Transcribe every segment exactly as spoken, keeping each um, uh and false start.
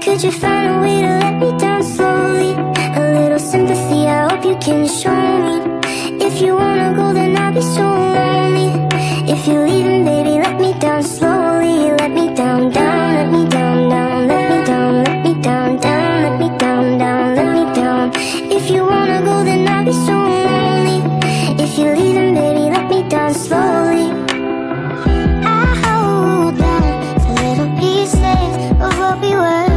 Could you find a way to let me down slowly? A little sympathy, I hope you can show me. If you wanna go, then I'll be so lonely. If you're leaving, baby, let me down slowly. Let me down, down, let me down, down. Let me down, let me down, down. Let me down, down, let me down. If you wanna go, then I'll be so lonely. If you're leaving, baby, let me down slowly. I hold on to little pieces of what we were.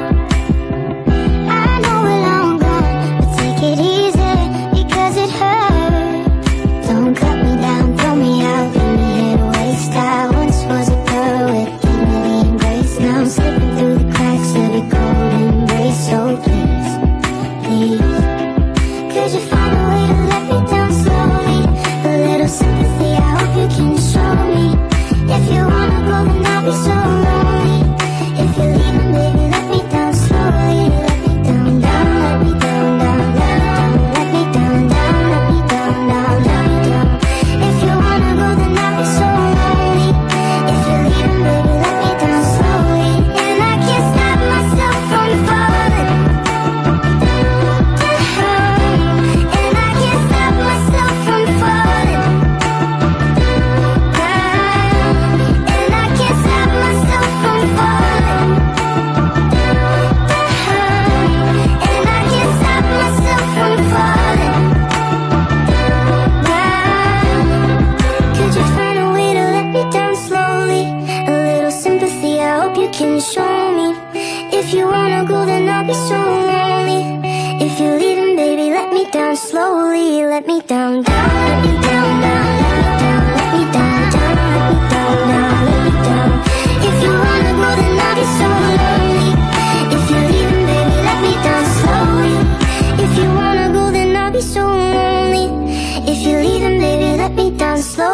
I know we're long gone, but take it easy, because it hurts. Don't cut me down, throw me out, leave me here to waste. I once was a girl with dignity and grace. Now I'm slipping through the cracks of your cold embrace. So please, please, could you find a way to let me down slowly? A little sympathy, I hope you can show me. If you wanna go, then I'll be so lonely. If you're leaving, baby, let me down slowly. Let me down, down, let me down, down, down. Let me down, down, let me down, down, let me down. If you wanna go, then I'll be so lonely. If you're leaving, baby, let me down slowly. And I can't stop myself from falling down. And I can't stop myself from falling down. And I can't stop myself from falling down. And I can't stop myself from falling down. Could you find a way to let me down slowly? A little sympathy, I hope you can show me. If you wanna go, then I'll be so lonely. If you're leaving, baby, let me down slowly. Let me down, down, let me down, down. Let me down, let me down, down. Let me down, down, let me down. If you wanna go, then I'll be so lonely. If you're leaving, baby, let me down slowly. If you wanna go, then I'll be so lonely. If you're leaving, baby, let me down slowly.